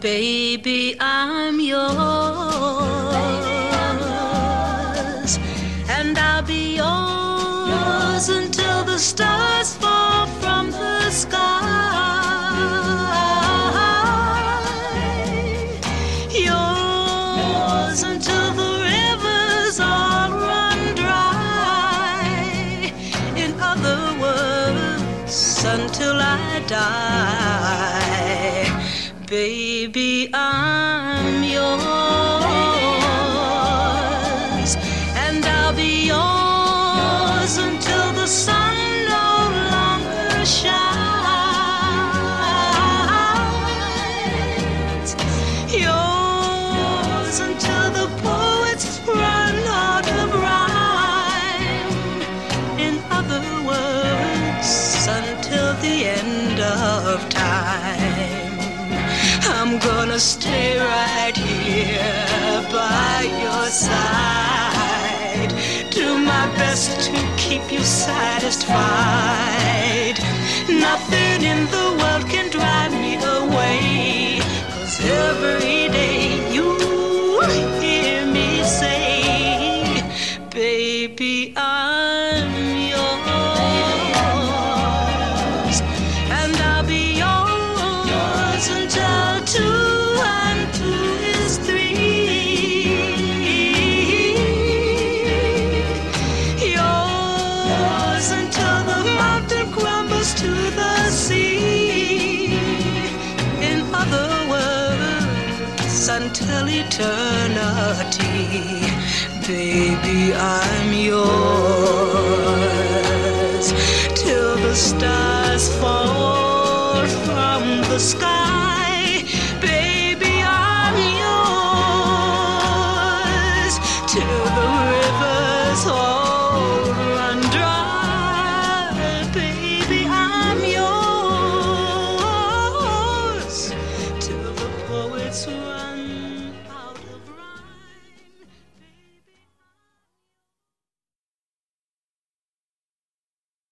Baby, I'm yours, and I'll be yours until the stars fall from the sky. Yours until the rivers all run dry. In other words, until I die. Baby, I'm yours, and I'll be yours until the sun no longer shines. Yours until the poets run out of rhyme. In other words, until the end of time. I'm gonna stay right here by your side. Do my best to keep you satisfied. Nothing in the world can drive me away, 'cause every day you hear me say, baby, I'm yours, and I'll be yours until 2 and 2 is 3. Yours until the mountain crumbles to the sea. In other words, until eternity. Baby, I'm yours till the stars fall from the sky. Baby, I'm yours till the rivers all run dry. Baby, I'm yours till the poets